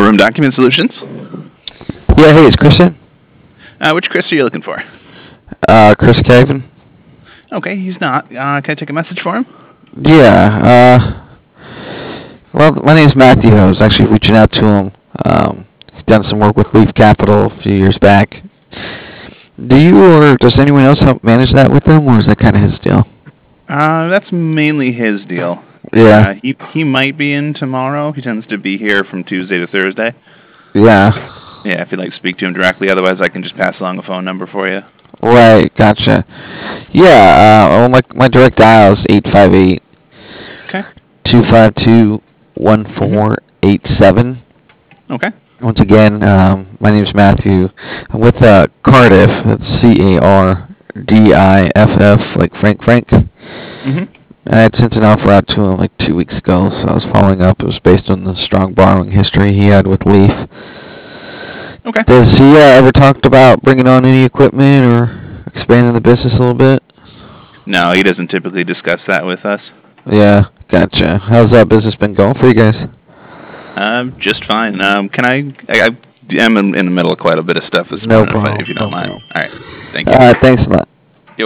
Room Document Solutions. Yeah, hey, it's Chris in? Which Chris are you looking for? Chris Caven. Okay, he's not. Can I take a message for him? Yeah, well, my name's Matthew. I was actually reaching out to him. He's done some work with Leaf Capital a few years back. Do you or does anyone else help manage that with him, or is that kind of his deal? That's mainly his deal. Yeah. He might be in tomorrow. He tends to be here from Tuesday to Thursday. Yeah. Yeah, if you'd like to speak to him directly. Otherwise, I can just pass along a phone number for you. Right, gotcha. Yeah, well, my direct dial is 858 Okay. 252 1487. Okay. Once again, my name's Matthew. I'm with Cardiff. That's Cardiff, like Frank. Mm-hmm. I had sent an offer out to him like 2 weeks ago, so I was following up. It was based on the strong borrowing history he had with Leaf. Okay. Does he ever talked about bringing on any equipment or expanding the business a little bit? No, he doesn't typically discuss that with us. Yeah, gotcha. How's that business been going for you guys? Just fine. Can I am in the middle of quite a bit of stuff this No morning, problem. if you don't mind. Problem. All right. Thank you. Thanks a lot.